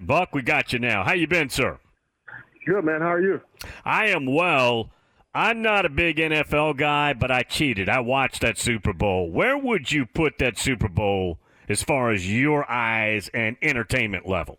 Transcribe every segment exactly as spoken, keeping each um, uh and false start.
Buck, we got you now. How you been, sir? Good, man. How are you? I am well. I'm not a big N F L guy, but I cheated. I watched that Super Bowl. Where would you put that Super Bowl as far as your eyes and entertainment level?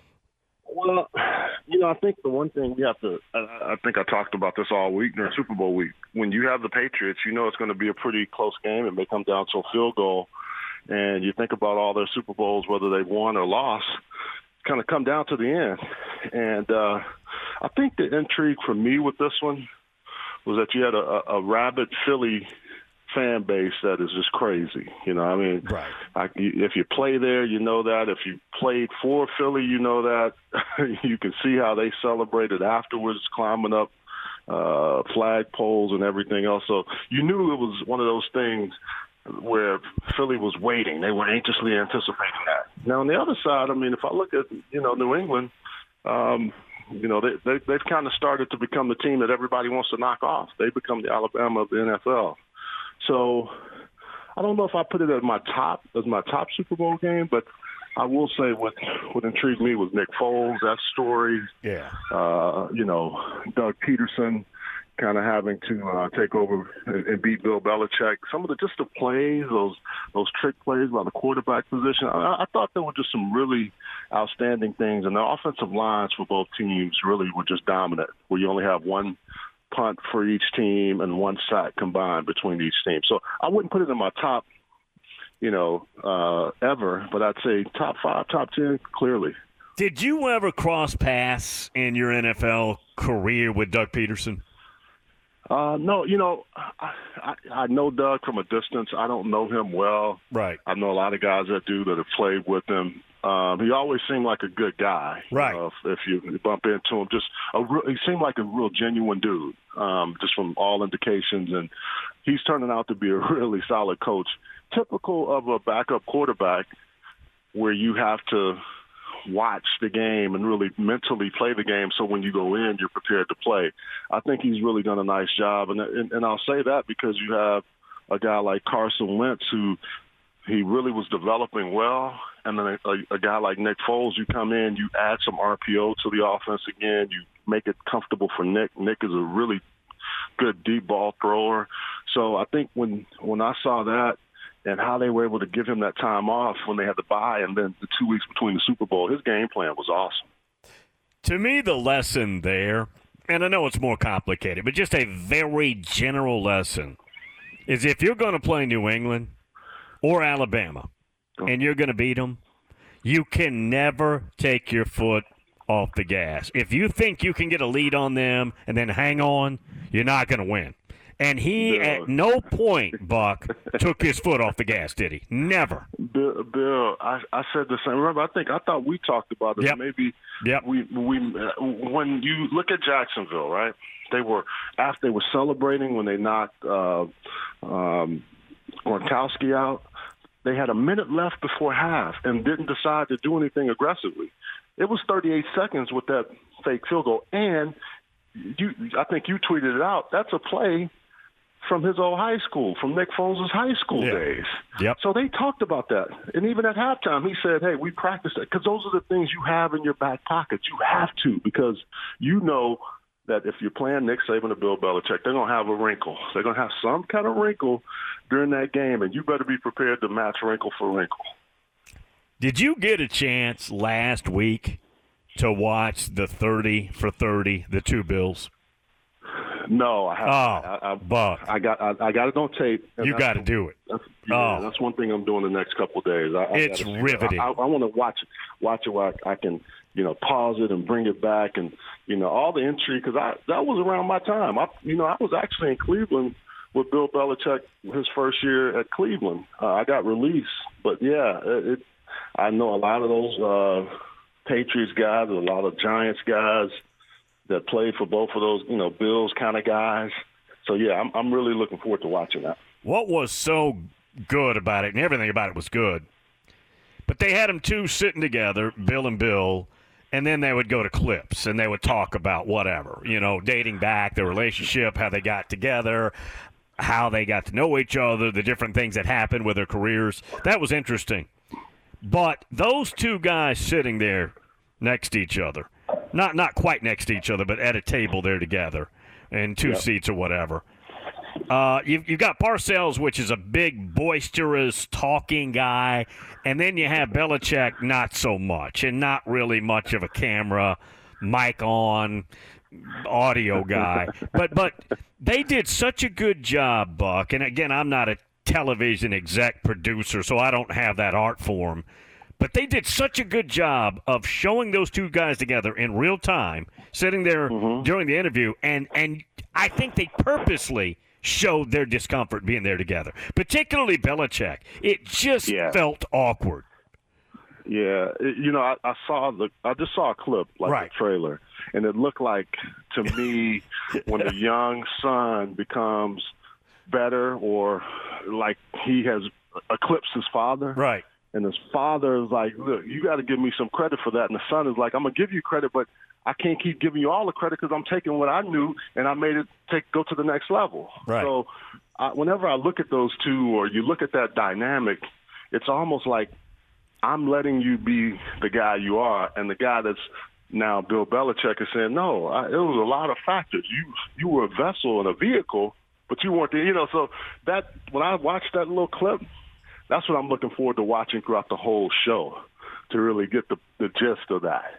Well, you know, I think the one thing we have to – I think I talked about this all week during Super Bowl week. When you have the Patriots, you know it's going to be a pretty close game. It may come down to a field goal. And you think about all their Super Bowls, whether they won or lost, kind of come down to the end. And uh, I think the intrigue for me with this one was that you had a, a rabid Philly fan base that is just crazy. You know, I mean, right. I, if you play there, you know that. If you played for Philly, you know that. You can see how they celebrated afterwards, climbing up uh, flag poles and everything else. So you knew it was one of those things where Philly was waiting. They were anxiously anticipating that. Now, on the other side, I mean, if I look at, you know, New England, um, you know, they, they, they've kind of started to become the team that everybody wants to knock off. They become the Alabama of the N F L. So I don't know if I put it as my top as my top Super Bowl game, but I will say what what intrigued me was Nick Foles, that story. Yeah. Uh, you know, Doug Peterson kind of having to uh, take over and, and beat Bill Belichick. Some of the just the plays, those those trick plays by the quarterback position. I, I thought there were just some really outstanding things, and the offensive lines for both teams really were just dominant. Where you only have one punt for each team and one sack combined between each team. So I wouldn't put it in my top, you know, uh, ever, but I'd say top five, top ten, clearly. Did you ever cross paths in your N F L career with Doug Peterson? Uh, no, you know, I, I, I know Doug from a distance. I don't know him well. Right. I know a lot of guys that do that have played with him. Um, he always seemed like a good guy. Right. Uh, if, if you bump into him, just a real, he seemed like a real genuine dude, um, just from all indications. And he's turning out to be a really solid coach. Typical of a backup quarterback where you have to watch the game and really mentally play the game so when you go in, you're prepared to play. I think he's really done a nice job. And, and, and I'll say that because you have a guy like Carson Wentz who he really was developing well. And then a, a, a guy like Nick Foles, you come in, you add some R P O to the offense again, you make it comfortable for Nick. Nick is a really good deep ball thrower. So I think when when I saw that and how they were able to give him that time off when they had to bye and then the two weeks between the Super Bowl, his game plan was awesome. To me, the lesson there, and I know it's more complicated, but just a very general lesson, is if you're going to play New England or Alabama and you're going to beat them, you can never take your foot off the gas. If you think you can get a lead on them and then hang on, you're not going to win. And he, Bill. at no point, Buck, took his foot off the gas, did he? Never. Bill, Bill I, I said the same. Remember, I think I thought we talked about it. Yep. Maybe yep. we we uh, when you look at Jacksonville, right? They were after they were celebrating when they knocked uh, um, Gronkowski out. They had a minute left before half and didn't decide to do anything aggressively. It was thirty-eight seconds with that fake field goal, and you, I think you tweeted it out. That's a play from his old high school, from Nick Foles' high school yeah. days. Yep. So they talked about that. And even at halftime, he said, hey, we practiced it. Because those are the things you have in your back pocket. You have to, because you know that if you're playing Nick Saban or Bill Belichick, they're going to have a wrinkle. They're going to have some kind of wrinkle during that game, and you better be prepared to match wrinkle for wrinkle. Did you get a chance last week to watch the thirty for thirty, the two Bills? No, I haven't. Oh, I, I, Buck. I got I, I got it on tape. You got to do it. That's, yeah, oh. that's one thing I'm doing the next couple of days. I, it's I gotta, riveting. I, I, I want to watch it, watch it where I, I can, you know, pause it and bring it back, and you know, all the intrigue because I that was around my time. I, you know, I was actually in Cleveland with Bill Belichick his first year at Cleveland. Uh, I got released, but yeah, it, it, I know a lot of those uh, Patriots guys, a lot of Giants guys that played for both of those, you know, Bills kind of guys. So, yeah, I'm, I'm really looking forward to watching that. What was so good about it, and everything about it was good, but they had them two sitting together, Bill and Bill, and then they would go to clips, and they would talk about whatever, you know, dating back, their relationship, how they got together, how they got to know each other, the different things that happened with their careers. That was interesting. But those two guys sitting there, next to each other. Not not quite next to each other, but at a table there together in two Yep. seats or whatever. Uh, you've, you've got Parcells, which is a big, boisterous, talking guy, and then you have Belichick, not so much, and not really much of a camera, mic on, audio guy. But but they did such a good job, Buck, and again, I'm not a television exec producer, so I don't have that art form. But they did such a good job of showing those two guys together in real time, sitting there Mm-hmm. during the interview, and, and I think they purposely showed their discomfort being there together, particularly Belichick. It just Yeah. felt awkward. Yeah, it- you know, I, I saw the, I just saw a clip, like Right. the trailer, and it looked like to me when the young son becomes better, or like he has eclipsed his father, Right. and his father is like, "Look, you got to give me some credit for that," and the son is like, "I'm gonna give you credit, but I can't keep giving you all the credit because I'm taking what I knew and I made it take go to the next level." Right. So, I, whenever I look at those two, or you look at that dynamic, it's almost like I'm letting you be the guy you are, and the guy that's now Bill Belichick is saying, no, I, it was a lot of factors. You you were a vessel and a vehicle, but you weren't the, you know, so that, when I watched that little clip, that's what I'm looking forward to watching throughout the whole show, to really get the, the gist of that.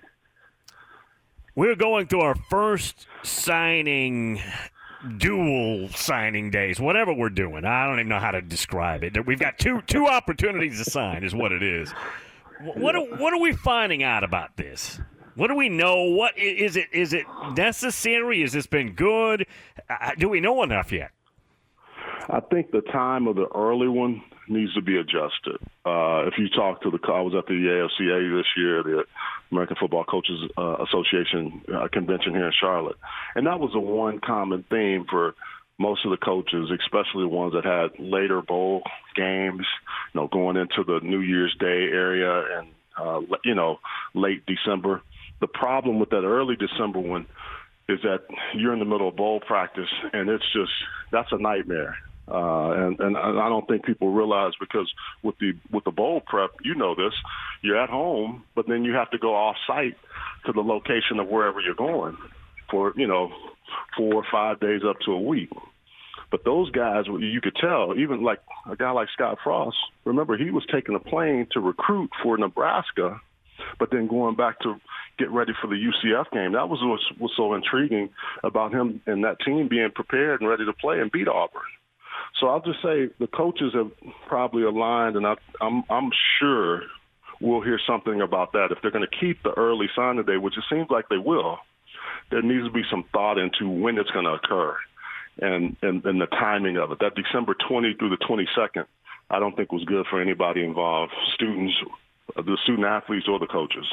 We're going through our first signing, dual signing days, whatever we're doing. I don't even know how to describe it. We've got two two opportunities to sign is what it is. What are, what are we finding out about this? What do we know? What is it? Is it necessary? Has this been good? Uh, do we know enough yet? I think the time of the early one needs to be adjusted. Uh, if you talk to the, I was at the A F C A this year, the American Football Coaches uh, Association uh, convention here in Charlotte, and that was the one common theme for most of the coaches, especially the ones that had later bowl games, you know, going into the New Year's Day area and, uh, you know, late December. The problem with that early December one is that you're in the middle of bowl practice, and it's just, that's a nightmare. Uh, and, and I don't think people realize, because with the with the bowl prep, you know this, you're at home, but then you have to go off site to the location of wherever you're going for, you know, four or five days up to a week. But those guys, you could tell, even like a guy like Scott Frost, remember, he was taking a plane to recruit for Nebraska, but then going back to get ready for the U C F game. That was what was so intriguing about him and that team being prepared and ready to play and beat Auburn. So I'll just say the coaches have probably aligned, and I, I'm, I'm sure we'll hear something about that. If they're going to keep the early signing day, which it seems like they will, there needs to be some thought into when it's going to occur and, and, and the timing of it. That December twentieth through the twenty-second, I don't think was good for anybody involved, students, the student athletes, or the coaches.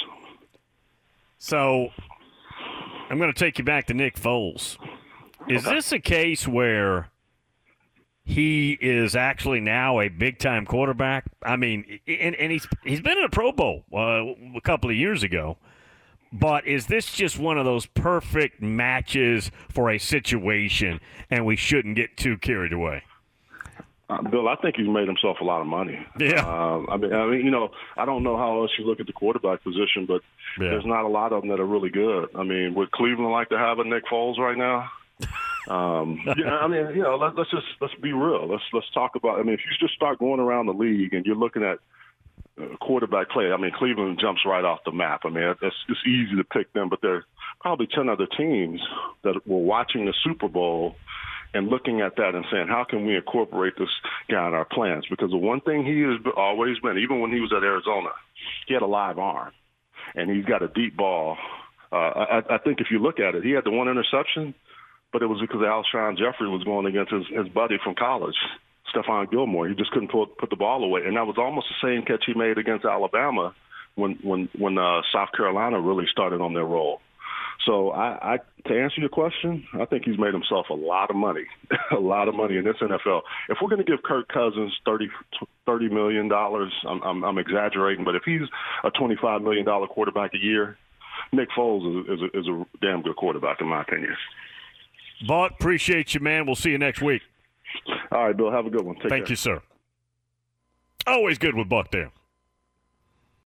So I'm going to take you back to Nick Foles. Is Okay. this a case where he is actually now a big-time quarterback? I mean, and, and he's he's been in a Pro Bowl uh, a couple of years ago, but is this just one of those perfect matches for a situation, and we shouldn't get too carried away? Uh, Bill, I think he's made himself a lot of money. Yeah. Uh, I mean, I mean, you know, I don't know how else you look at the quarterback position, but Yeah. there's not a lot of them that are really good. I mean, would Cleveland like to have a Nick Foles right now? Um, yeah, I mean, you know, let, let's just let's be real. Let's let's talk about. I mean, if you just start going around the league and you're looking at uh, quarterback play, I mean, Cleveland jumps right off the map. I mean, it's it's easy to pick them, but there are probably ten other teams that were watching the Super Bowl and looking at that and saying, how can we incorporate this guy in our plans? Because the one thing he has always been, even when he was at Arizona, he had a live arm, and he's got a deep ball. Uh, I, I think if you look at it, he had the one interception, but it was because Alshon Jeffrey was going against his, his buddy from college, Stephon Gilmore. He just couldn't put, put the ball away, and that was almost the same catch he made against Alabama when when when uh, South Carolina really started on their roll. So I, I, to answer your question, I think he's made himself a lot of money, a lot of money in this N F L. If we're going to give Kirk Cousins thirty, thirty million dollars, I'm, I'm, I'm exaggerating, but if he's a twenty-five million dollars quarterback a year, Nick Foles is, is, a, is a damn good quarterback, in my opinion. Buck, appreciate you, man. We'll see you next week. All right, Bill, have a good one. Take Thank care. you, sir. Always good with Buck there.